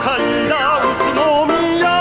快な宇都宮。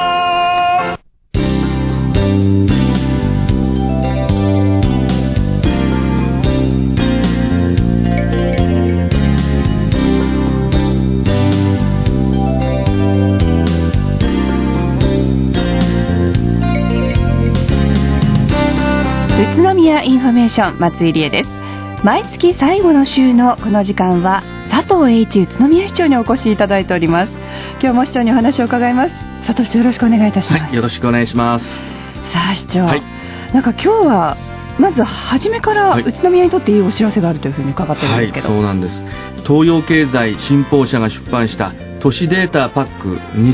宇都宮インフォメーション、松井理恵です。毎月最後の週のこの時間は佐藤栄一宇都宮市長にお越しいただいております。今日も市長にお話を伺います。佐藤市長、よろしくお願いいたします。 はい、よろしくお願いします。 さあ市長、 はい、 なんか今日はまず初めから宇都宮にとっていいお知らせがあるというふうに伺ってるんですけど、 はい、そうなんです。東洋経済新報社が出版した都市データパック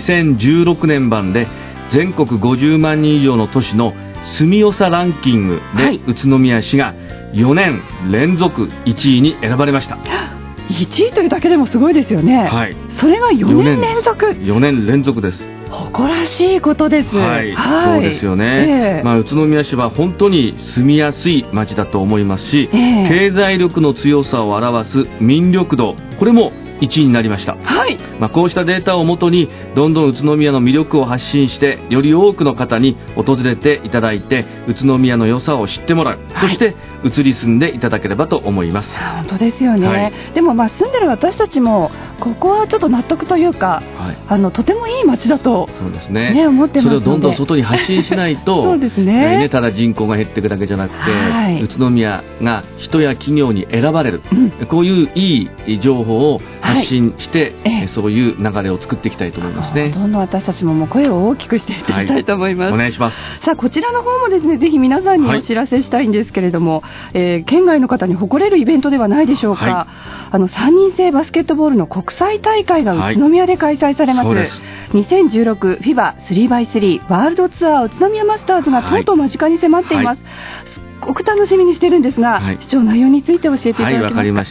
2016年版で全国50万人以上の都市の住みよさランキングで、はい、宇都宮市が4年連続1位に選ばれました。 1位というだけでもすごいですよね。 はい、 それが4年連続。 4年連続です。 誇らしいことです。 はい、はい、そうですよね。宇都宮市は本当に住みやすい街だと思いますし、経済力の強さを表す民力度、これも1位になりました。 はい、 こうしたデータをもとにどんどん宇都宮の魅力を発信してより多くの方に訪れていただいて宇都宮の良さを知ってもらう、はい、そして移り住んでいただければと思います。 本当ですよね。はい、でも住んでる私たちもここはちょっと納得というか、はい、とてもいい街だと、 そうですね、 思ってますので、 それをどんどん外に発信しないとそうですね、 ただ人口が減っていくだけじゃなくて、 はい、 宇都宮が人や企業に選ばれる、こういういい情報を発信して、はい、そういう流れを作っていきたいと思いますね。 どんどん私たちも声を大きくしていきたいと思います。 お願いします。 さあ、こちらの方もですね、ぜひ皆さんにお知らせしたいんですけれども、県外の方に誇れるイベントではないでしょうか。はい、3人制バスケットボールの国際大会が宇都宮で開催されます。はい、2016 FIBA3x3 ワールドツアー宇都宮マスターズがとうとう間近に迫っています。すごく楽しみにしてるんですが、市長、内容について教えていただけますか。 はい、わかりました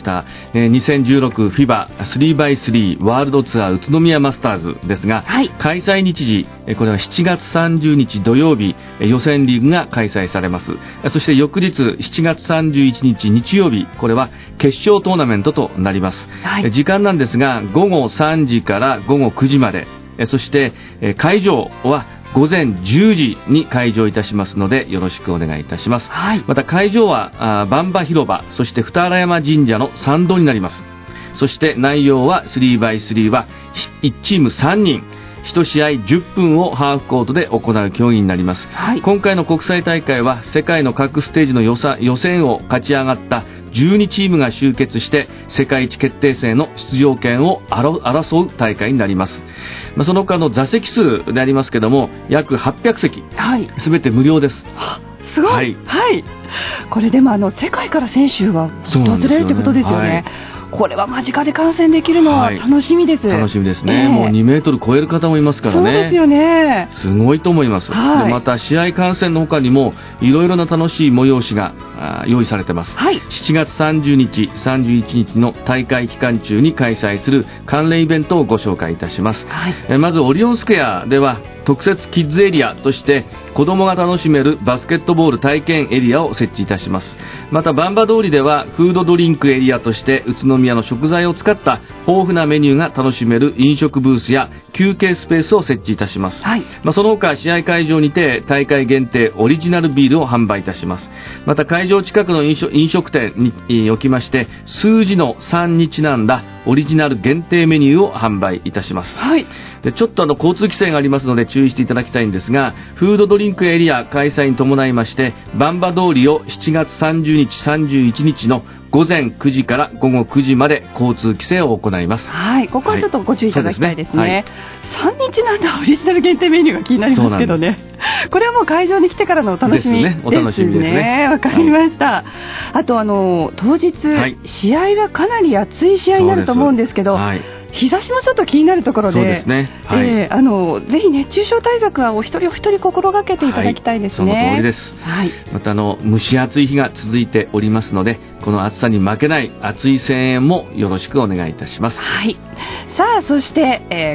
。2016 FIBA3x3 ワールドツアー宇都宮マスターズですが、開催日時、これは7月30日土曜日、予選リーグが開催されます。そして翌日7月31日日曜日、これは決勝トーナメントとなります。時間なんですが午後3時から午後9時まで、そして会場は午前10時に開場いたしますのでよろしくお願いいたします。はい、また会場は馬場広場、そして二荒山神社の参道になります。そして内容は 3x3 は1チーム3人1試合10分をハーフコートで行う競技になります。はい、今回の国際大会は世界の各ステージの予選を勝ち上がった12チームが集結して世界一決定戦の出場権を争う大会になります。その他の座席数でありますけども約800席、すべて無料です。 すごい、はいはい、これでも世界から選手が訪れるということですよね。これは間近で観戦できるのは楽しみです。 楽しみですね。もう2メートル超える方もいますからね。 そうですよね。 すごいと思います。でまた試合観戦の他にもいろいろな楽しい催しが用意されています。7月30日31日の大会期間中に開催する関連イベントをご紹介いたします。まずオリオンスクエアでは特設キッズエリアとして子供が楽しめるバスケットボール体験エリアを設置いたします。またバンバ通りではフードドリンクエリアとして宇都宮の食材を使った豊富なメニューが楽しめる飲食ブースや休憩スペースを設置いたします。その他試合会場にて大会限定オリジナルビールを販売いたします。また会場近くの飲食店におきまして数字の3にちなんだオリジナル限定メニューを販売いたします。でちょっと交通規制がありますので注意していただきたいんですが、フードドリンクエリア開催に伴いましてバンバ通りを7月30日31日の午前9時から午後9時まで交通規制を行います。ここはちょっとご注意いただきたいですね。3日なんだオリジナル限定メニューが気になりますけどね。これはもう会場に来てからのお楽しみですね。お楽しみですね。わかりました。あと当日、試合はかなり熱い試合になると思うんですけど、日差しもちょっと気になるところで、そうですね。ぜひ熱中症対策はお一人お一人心がけていただきたいですね。 その通りです。また蒸し暑い日が続いておりますので、この暑さに負けない熱い声援もよろしくお願いいたします。 さあそして、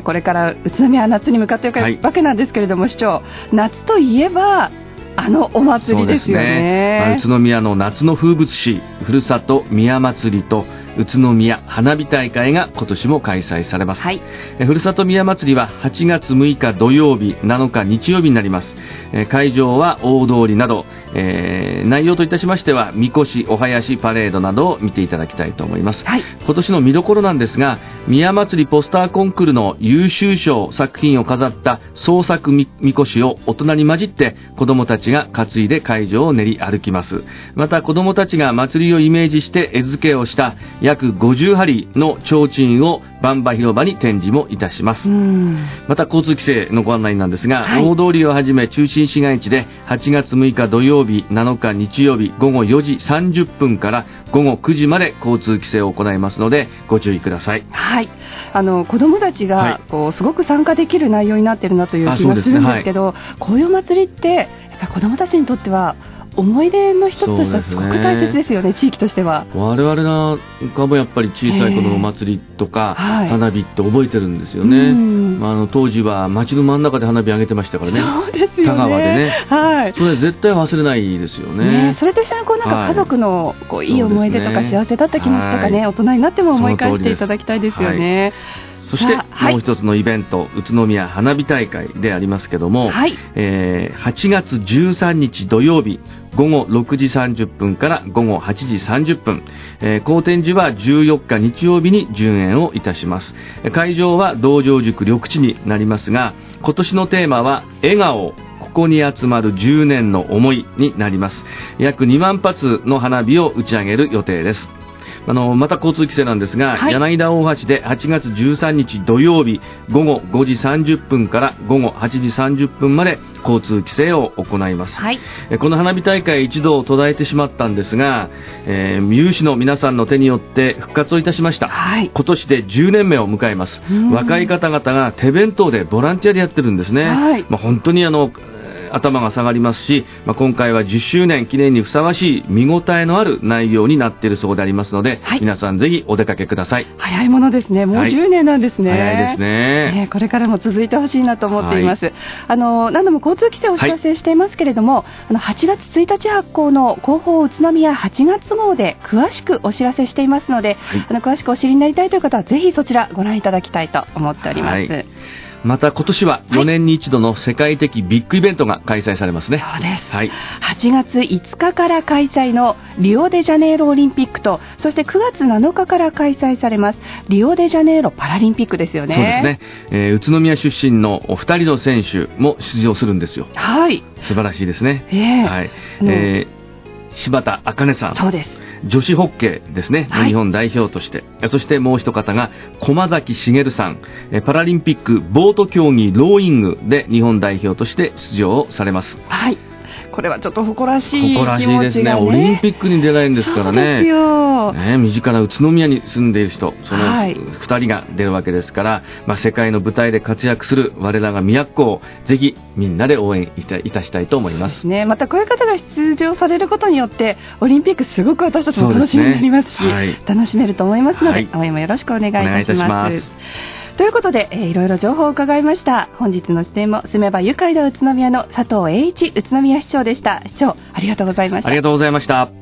これから宇都宮は夏に向かっていくわけなんですけれども、市長、夏といえばお祭りですよね。 宇都宮の夏の風物詩ふるさと宮祭りと宇都宮花火大会が今年も開催されます。ふるさと宮祭りは8月6日土曜日、7日日曜日になります。会場は大通りなど、内容といたしましてはみこし、お囃子、パレードなどを見ていただきたいと思います。今年の見どころなんですが、宮祭りポスターコンクールの優秀賞作品を飾った創作みこしを大人に混じって子どもたちが担いで会場を練り歩きます。また子どもたちが祭りをイメージして絵付けをした約50針の提灯を番場広場に展示もいたします。また交通規制のご案内なんですが、大通りをはじめ中心市街地で8月6日土曜日、7日日曜日午後4時30分から午後9時まで交通規制を行いますのでご注意ください。 子どもたちがすごく参加できる内容になっているなという気がするんですけど、こういう祭りってやっぱ子どもたちにとっては思い出の一つとしてはすごく大切ですよね、地域としては。我 々なんかもやっぱり小さい頃の祭りとか、花火って覚えてるんですよね。当時は街の真ん中で花火上げてましたからね。 そうですよね。 田川でね。それ絶対忘れないですよね。 それと一緒になんか家族のいい思い出とか幸せだった気持ちとかね、大人になっても思い返していただきたいですよね。 そしてもう一つのイベント、宇都宮花火大会でありますけども、8月13日土曜日午後6時30分から午後8時30分、公展時は14日日曜日に順延をいたします。会場は道場塾緑地になりますが、今年のテーマは笑顔、ここに集まる10年の思いになります。約2万発の花火を打ち上げる予定です。また交通規制なんですが、柳田大橋で8月13日土曜日午後5時30分から午後8時30分まで交通規制を行います。この花火大会一度途絶えてしまったんですが、有志の皆さんの手によって復活をいたしました。今年で10年目を迎えます。若い方々が手弁当でボランティアでやってるんですね。本当に頭が下がりますし、今回は10周年記念にふさわしい見応えのある内容になっているそうでありますので、皆さんぜひお出かけください。 早いものですね。もう10年なんですね。 早いですね。 これからも続いてほしいなと思っています。何度も交通規制をお知らせしていますけれども、8月1日発行の広報宇都宮8月号で詳しくお知らせしていますので、詳しくお知りになりたいという方はぜひそちらご覧いただきたいと思っております。 また今年は4年に一度の世界的ビッグイベントが開催されますね。 そうです。8月5日から開催のリオデジャネイロオリンピックと、そして9月7日から開催されますリオデジャネイロパラリンピックですよね。 そうですね。宇都宮出身のお二人の選手も出場するんですよ。素晴らしいですね。柴田茜さん。 そうです。 女子ホッケーですね、日本代表として、そしてもう一方が駒崎茂さん、パラリンピックボート競技ローイングで日本代表として出場されます。 これはちょっと誇らしい気持ちがね。 誇らしいですね。オリンピックに出ないんですからね。 そうですよ。 身近な宇都宮に住んでいる人、その2人が出るわけですから、世界の舞台で活躍する我らが宮古をぜひみんなで応援いたしたいと思います。 またこういう方が出場されることによってオリンピックすごく私たちも楽しみになりますし、楽しめると思いますので、応援もよろしくお願いいたします。ということで、いろいろ情報を伺いました。本日の出演も住めば愉快な宇都宮の佐藤栄一宇都宮市長でした。市長、ありがとうございました。 ありがとうございました。